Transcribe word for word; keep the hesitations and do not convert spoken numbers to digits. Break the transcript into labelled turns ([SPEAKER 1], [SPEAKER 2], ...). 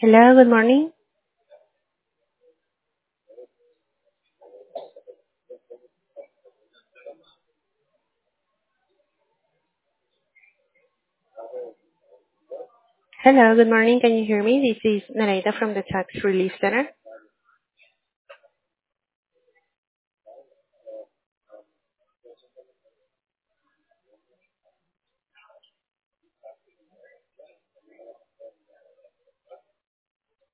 [SPEAKER 1] Hello, good morning. Hello, good morning. Can you hear me? This is Narita from the Tax Relief Center.